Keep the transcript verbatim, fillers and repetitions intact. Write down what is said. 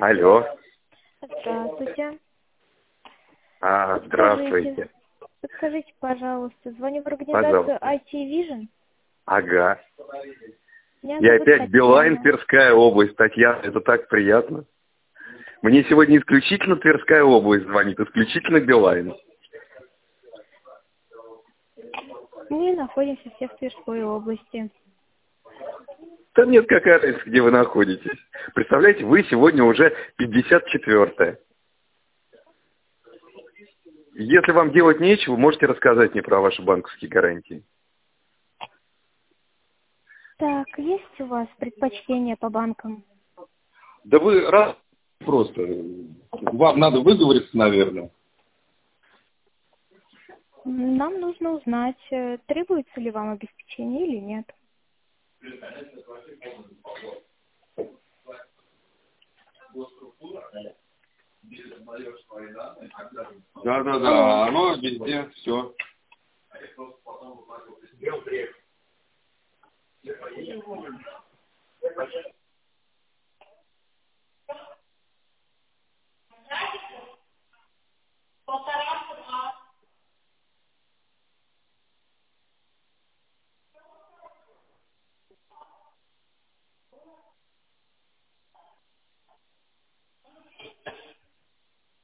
Алло. Здравствуйте. А, здравствуйте. Подскажите, пожалуйста, звоню в Пожалуйста. организацию ай ти Vision. Ага. Меня Я зовут опять Татьяна. Билайн, Тверская область. Татьяна, это так приятно. Мне сегодня исключительно Тверская область звонит, исключительно Билайн. Мы находимся все в Тверской области. Да нет, какая разница, где вы находитесь. Представляете, вы сегодня уже пятьдесят четвёртая. Если вам делать нечего, можете рассказать мне про ваши банковские гарантии. Так, есть у вас предпочтения по банкам? Да вы раз просто. Вам надо выговориться, наверное. Нам нужно узнать, э, требуется ли вам обеспечение или нет. Да, да, да, оно везде, все.